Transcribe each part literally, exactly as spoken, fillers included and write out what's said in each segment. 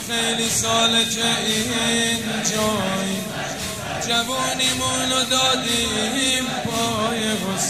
خیلی ساله که این جایی جوونیمونو دادیم پای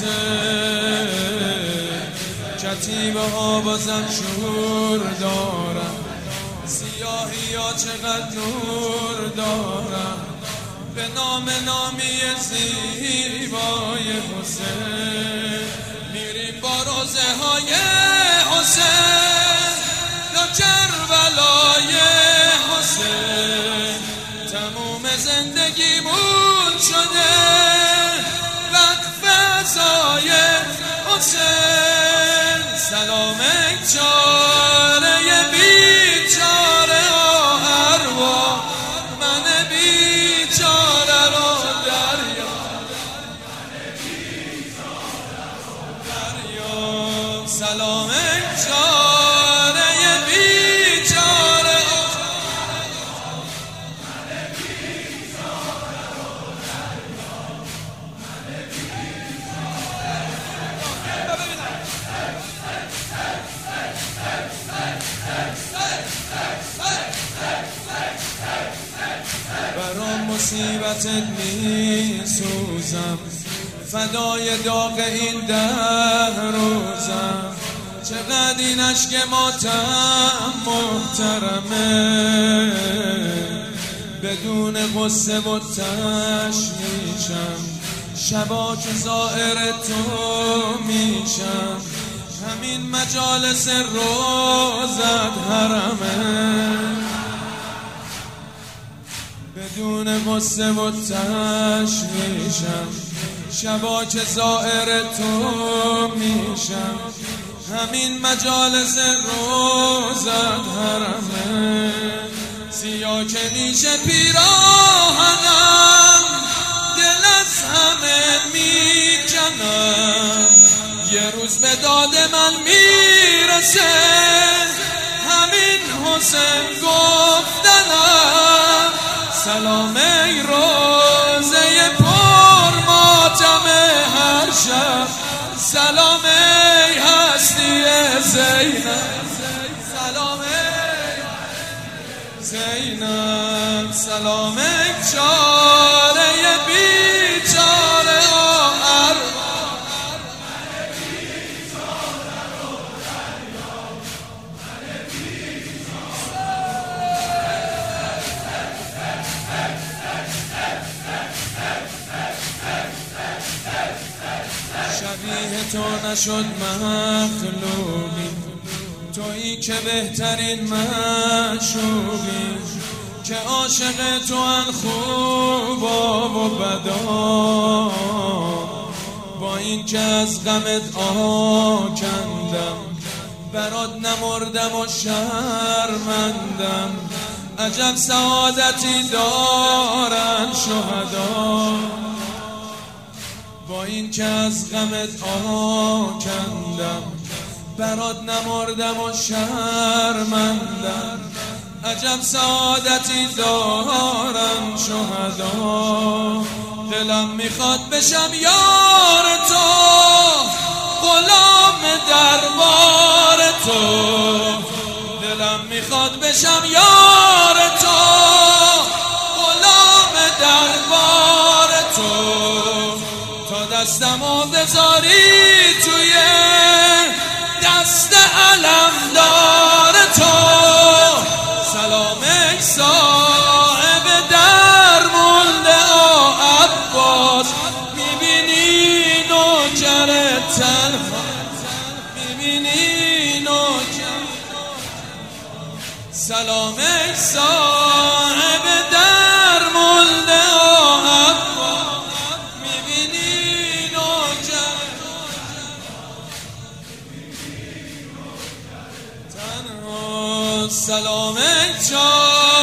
حسین. کتیبه ها بازم شور دارن، سیاهی ها چقدر نور دارن، به نام نامی زیبای حسین. میریم با روزه های حسین یا کربلای حسین. تموم زندگیمون شده وقف فضای حسین. سلام چاره بیچاره ارواح من بیچاره رو دریا دریا. سلام چاره بیچاره برام مصیبتت میسوزم، فدای داغ این ده روزم. چقدر این عشق ماتم محترمه، بدون قصه و تشویشم. شبا که زائر تو میشم، همین مجالس روزت حرمه. بدون قصه و تشویشم، شبا که زائر تو میشم، همین مجالس روزت حرمه. سیاه که میشه پیراهنم، دل از همه میکنم. یه روز به داد من میرسه همین حسین گفتنم. سلام ای روزه پر ماتم هر شب، سلام ای هستی زینب، سلام ای زینب. سلام ای چاره بیچاره شبیه تو نشد مخلوقی، تویی که بهترین معشوقی، که عاشق تو ان خوبا و بدا. با این که از غمت آکندم، برات نمردم و شرمندم. عجب سعادتی دارن شهدا، با این که از غمت آکندم. برات نمردم و شرمندم. عجب سعادتی دارن شهدا. دلم میخواد بشم یار تو، غلام دربار تو. دلم میخواد بشم یار تو، غلام دربار تو. تا دستمو بذاری توی دست علمدار تو. سلام ای صاحب درمونده آ عباس، میبینی نوکر تنها، میبینی نوکر. سلام ای صاحب درمونده آ عباس، میبینی نوکر تنها. سلام ای چار